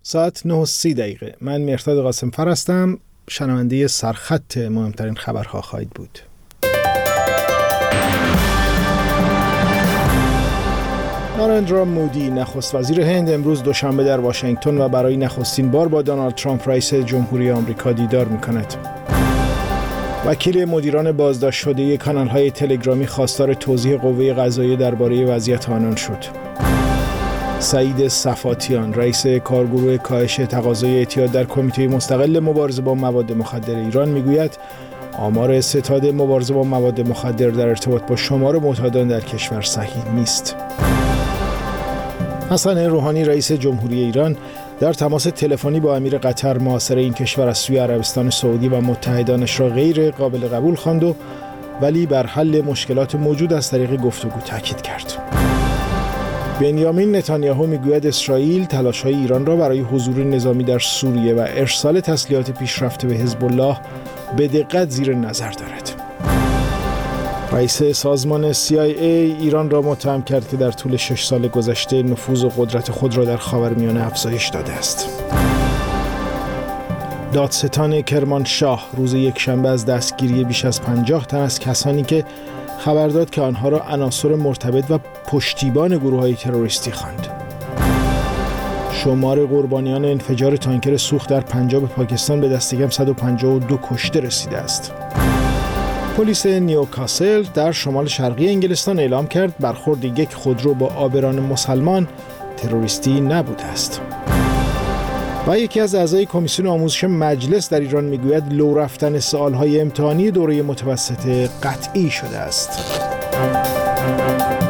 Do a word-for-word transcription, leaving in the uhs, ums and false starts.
ساعت نه و سی دقیقه. من مهرداد قاسم‌فر هستم. شنونده سرخط مهمترین خبرها خواهید بود. ناراندرا مودی نخست وزیر هند امروز دوشنبه در واشنگتن و برای نخستین بار با دونالد ترامپ رئیس جمهوری آمریکا دیدار می‌کند. وکیل مدیران بازداشت شده کانال‌های تلگرامی خواستار توضیح قوه قضاییه درباره وضعیت آنان شد. سعید صفاتیان رئیس کارگروه کاهش تقاضای اعتیاد در کمیته مستقل مبارزه با مواد مخدر ایران میگوید آمار ستاد مبارزه با مواد مخدر در ارتباط با شمار معتادان در کشور صحیح نیست. حسن روحانی رئیس جمهوری ایران در تماس تلفنی با امیر قطر محاصره این کشور از سوی عربستان سعودی و متحدانش را غیر قابل قبول خواند و ولی بر حل مشکلات موجود از طریق گفتگو تاکید کرد. بنیامین نتانیاهو میگوید اسرائیل تلاش‌های ایران را برای حضور نظامی در سوریه و ارسال تسلیحات پیشرفته به حزب الله به دقت زیر نظر دارد. رئیس سازمان سی آی ای ایران را متهم کرد که در طول شش سال گذشته نفوذ و قدرت خود را در خاورمیانه افزایش داده است. دادستان کرمانشاه روز یکشنبه از دستگیری بیش از پنجاه تن از کسانی که خبر داد که آنها را عناصر مرتبط و پشتیبان گروه‌های تروریستی خواند. شمار قربانیان انفجار تانکر سوخت در پنجاب پاکستان به دست کم صد و پنجاه و دو کشته رسیده است. پلیس نیوکاسل در شمال شرقی انگلستان اعلام کرد برخورد یک خودرو با آبران مسلمان تروریستی نبوده است. و یکی از اعضای کمیسیون آموزش مجلس در ایران میگوید لو رفتن سوالهای امتحانی دوره متوسطه قطعی شده است.